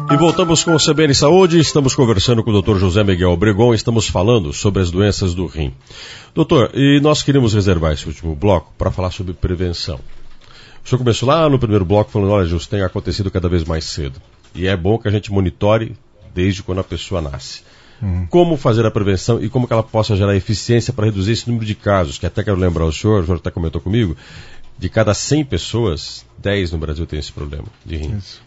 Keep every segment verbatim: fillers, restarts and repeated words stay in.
E voltamos com o C B N Saúde, estamos conversando com o doutor José Miguel Obregon, estamos falando sobre as doenças do rim. Doutor, e nós queríamos reservar esse último bloco para falar sobre prevenção. O senhor começou lá no primeiro bloco falando, olha, isso tem acontecido cada vez mais cedo. E é bom que a gente monitore desde quando a pessoa nasce. Uhum. Como fazer a prevenção e como que ela possa gerar eficiência para reduzir esse número de casos, que até quero lembrar o senhor, o senhor até comentou comigo, de cada cem pessoas, dez no Brasil tem esse problema de rim. Isso.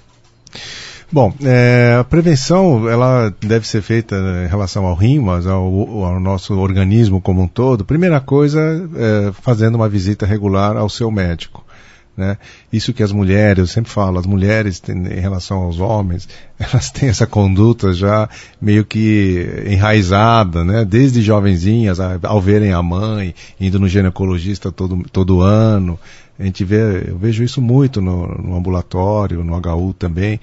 Bom, é, a prevenção ela deve ser feita em relação ao rim, mas ao, ao nosso organismo como um todo. Primeira coisa, é, fazendo uma visita regular ao seu médico. Né? Isso que as mulheres, eu sempre falo, as mulheres tem, em relação aos homens, elas têm essa conduta já meio que enraizada, né? Desde jovenzinhas, ao verem a mãe, indo no ginecologista todo, todo ano. A gente vê, eu vejo isso muito no, no ambulatório, no H U também,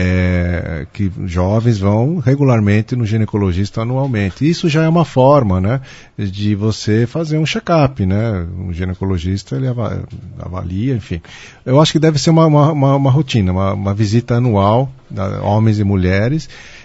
é, que jovens vão regularmente no ginecologista anualmente. Isso já é uma forma, né, de você fazer um check-up, né? Um ginecologista, ele avalia, enfim. Eu acho que deve ser uma, uma, uma, uma rotina, uma, uma visita anual, da, homens e mulheres,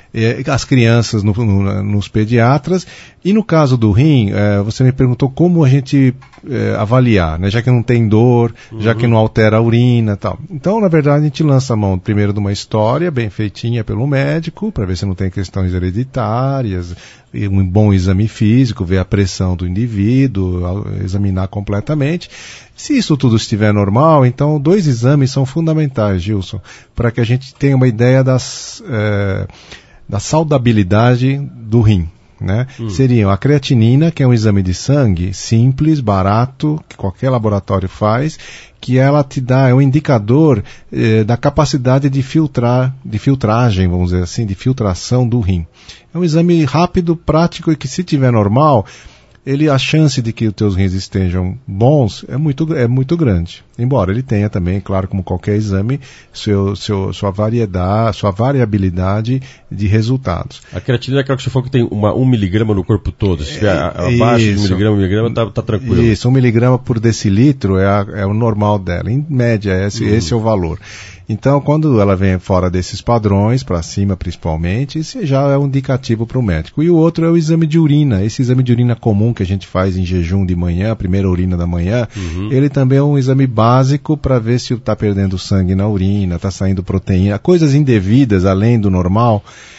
as crianças no, no, nos pediatras. E no caso do rim, é, você me perguntou como a gente é, avaliar, né? Já que não tem dor, uhum. já que não altera a urina e tal. Então, na verdade, a gente lança a mão primeiro de uma história bem feitinha pelo médico, para ver se não tem questões hereditárias, e um bom exame físico, ver a pressão do indivíduo, examinar completamente. Se isso tudo estiver normal, então dois exames são fundamentais, Gilson, para que a gente tenha uma ideia das... É, da saudabilidade do rim, né? Hum. Seriam a creatinina, que é um exame de sangue simples, barato, que qualquer laboratório faz, que ela te dá, é um indicador eh, da capacidade de filtrar, de filtragem, vamos dizer assim, de filtração do rim. É um exame rápido, prático e que, se tiver normal, ele, a chance de que os teus rins estejam bons é muito, é muito grande. Embora ele tenha também, claro, como qualquer exame, seu, seu, sua variedade, sua variabilidade de resultados. A creatinina é aquela que você falou que tem uma, um miligrama no corpo todo. Se estiver é, abaixo de um miligrama, um miligrama, está tá tranquilo. Isso, um miligrama por decilitro é, a, é o normal dela. Em média, esse, hum. esse é o valor. Então, quando ela vem fora desses padrões, para cima principalmente, isso já é um indicativo para o médico. E o outro é o exame de urina. Esse exame de urina comum que a gente faz em jejum de manhã, a primeira urina da manhã, uhum. ele também é um exame básico para ver se está perdendo sangue na urina, está saindo proteína, coisas indevidas além do normal.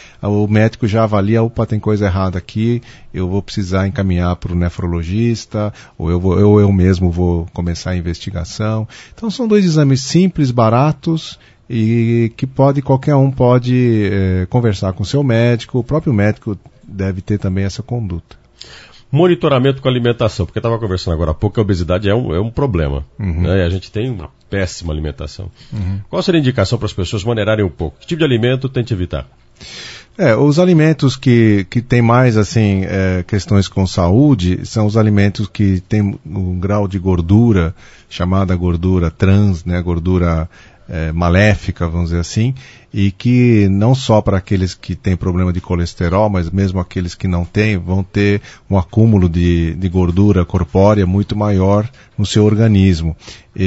O médico já avalia, opa, tem coisa errada aqui, eu vou precisar encaminhar para o nefrologista, ou eu, vou, eu, eu mesmo vou começar a investigação. Então são dois exames simples, baratos, e que pode, qualquer um pode é, conversar com o seu médico, o próprio médico deve ter também essa conduta. Monitoramento com alimentação, porque eu estava conversando agora há pouco que a obesidade é um, é um problema. Uhum. Né? A gente tem uma péssima alimentação. Uhum. Qual seria a indicação para as pessoas maneirarem um pouco? Que tipo de alimento tente evitar? É, os alimentos que, que têm mais, assim, é, questões com saúde são os alimentos que têm um grau de gordura, chamada gordura trans, né, gordura é, maléfica, vamos dizer assim, e que não só para aqueles que têm problema de colesterol, mas mesmo aqueles que não têm, vão ter um acúmulo de, de gordura corpórea muito maior no seu organismo,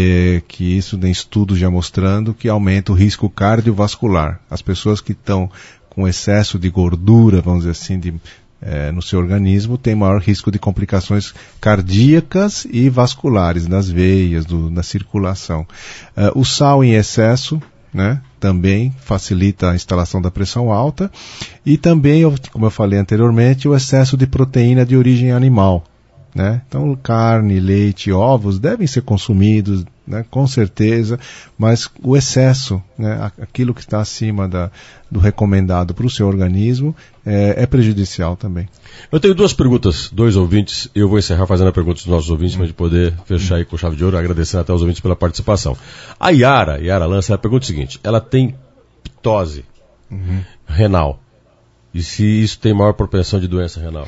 e que isso tem estudos já mostrando que aumenta o risco cardiovascular. As pessoas que estão com excesso de gordura, vamos dizer assim, de, é, no seu organismo, tem maior risco de complicações cardíacas e vasculares, nas veias, do, na circulação. Uh, o sal em excesso, né, também facilita a instalação da pressão alta, e também, como eu falei anteriormente, o excesso de proteína de origem animal. Né? Então, carne, leite, ovos devem ser consumidos, né, com certeza, mas o excesso, né, aquilo que está acima da, do recomendado para o seu organismo, é, é prejudicial também. Eu tenho duas perguntas, dois ouvintes, e eu vou encerrar fazendo a pergunta dos nossos ouvintes, hum. para a gente poder fechar aí com chave de ouro, agradecendo até aos ouvintes pela participação. A Yara, Yara Lança, ela pergunta o seguinte: ela tem ptose uhum. renal, e se isso tem maior propensão de doença renal?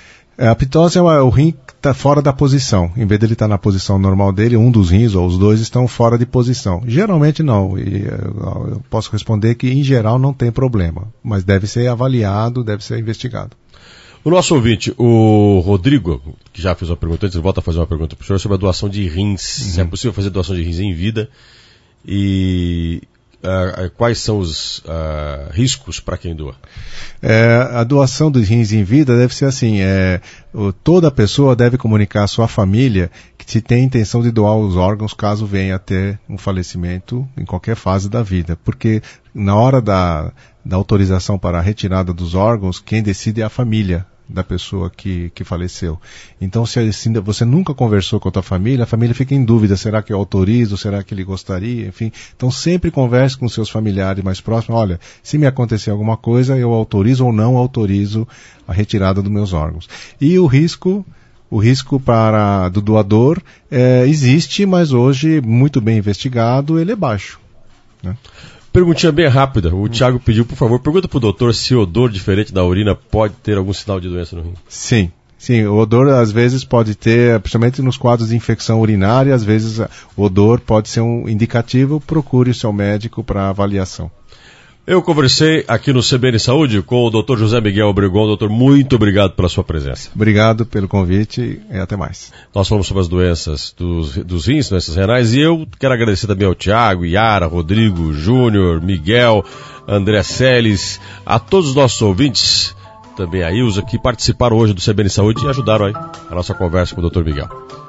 A ptose é uma, o rim que está fora da posição. Em vez de ele estar na posição normal dele, um dos rins ou os dois estão fora de posição. Geralmente não. E eu posso responder que em geral não tem problema, mas deve ser avaliado, deve ser investigado. O nosso ouvinte, o Rodrigo, que já fez uma pergunta antes, ele volta a fazer uma pergunta para o senhor sobre a doação de rins. Uhum. Se é possível fazer doação de rins em vida. E uh, quais são os uh, riscos para quem doa? É, a doação dos rins em vida deve ser assim, é, o, toda pessoa deve comunicar à sua família que se tem intenção de doar os órgãos caso venha a ter um falecimento em qualquer fase da vida, porque na hora da, da autorização para a retirada dos órgãos, quem decide é a família da pessoa que, que faleceu. Então, se, se você nunca conversou com a tua família, a família fica em dúvida, será que eu autorizo, será que ele gostaria, enfim. Então, sempre converse com seus familiares mais próximos, olha, se me acontecer alguma coisa, eu autorizo ou não autorizo a retirada dos meus órgãos. E o risco, o risco para, do doador é, existe, mas hoje, muito bem investigado, ele é baixo, né? Perguntinha bem rápida. O Thiago pediu, por favor, pergunta para o doutor se odor diferente da urina pode ter algum sinal de doença no rim. Sim, sim. O odor às vezes pode ter, principalmente nos quadros de infecção urinária, às vezes o odor pode ser um indicativo. Procure o seu médico para avaliação. Eu conversei aqui no C B N Saúde com o doutor José Miguel Obregon. Doutor, muito obrigado pela sua presença. Obrigado pelo convite e até mais. Nós falamos sobre as doenças dos, dos rins, doenças renais, e eu quero agradecer também ao Tiago, Yara, Rodrigo, Júnior, Miguel, André Celes, a todos os nossos ouvintes, também a Ilza, que participaram hoje do C B N Saúde e ajudaram aí a nossa conversa com o doutor Miguel.